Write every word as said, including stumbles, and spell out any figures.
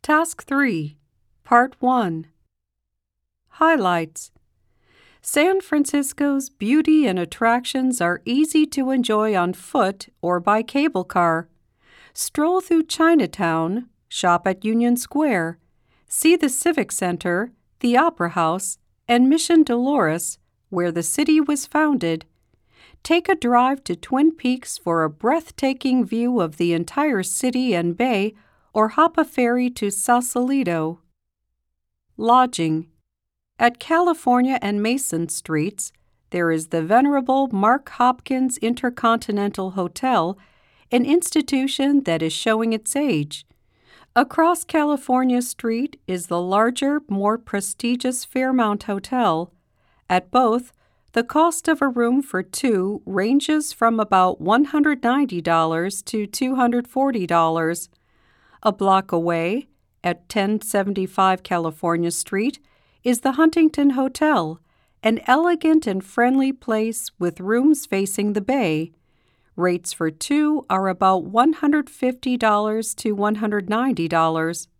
Task three, Part one. Highlights. San Francisco's beauty and attractions are easy to enjoy on foot or by cable car. Stroll through Chinatown, shop at Union Square, see the Civic Center, the Opera House, and Mission Dolores, where the city was founded. Take a drive to Twin Peaks for a breathtaking view of the entire city and bay, or hop a ferry to Sausalito. Lodging. At California and Mason Streets, there is the venerable Mark Hopkins Intercontinental Hotel, an institution that is showing its age. Across California Street is the larger, more prestigious Fairmount Hotel. At both, the cost of a room for two ranges from about one hundred ninety dollars to two hundred forty dollars. A block away, at ten seventy-five California Street, is the Huntington Hotel, an elegant and friendly place with rooms facing the bay. Rates for two are about one hundred fifty dollars to one hundred ninety dollars.